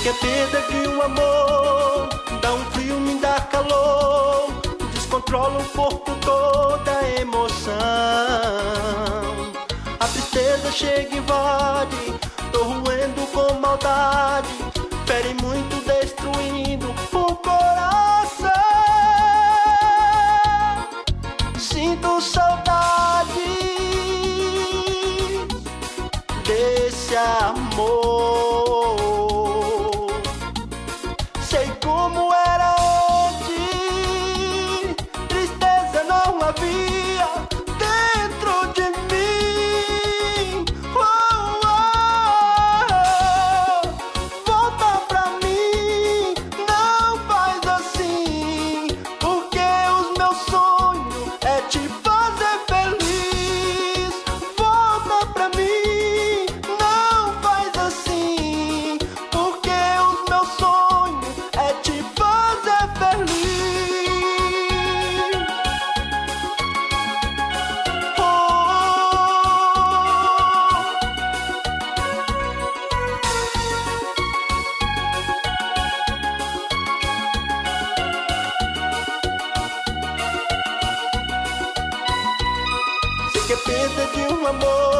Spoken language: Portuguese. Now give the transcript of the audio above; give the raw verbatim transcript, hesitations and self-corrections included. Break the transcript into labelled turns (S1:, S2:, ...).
S1: que é perda de um amor, dá um frio, me dá calor, descontrola o corpo, toda a emoção. A tristeza chega e invade, tô roendo com maldade, fere muito, destruindo o coração. Sinto saudade desse amor. Sei como era antes, tristeza não havia dentro de mim. Oh, oh, oh. Volta pra mim, não faz assim, porque os meus sonhos é te fazer feliz. Volta pra mim, não faz assim, porque os meus sonhos é te fazer feliz. Sei que é perda de um amor,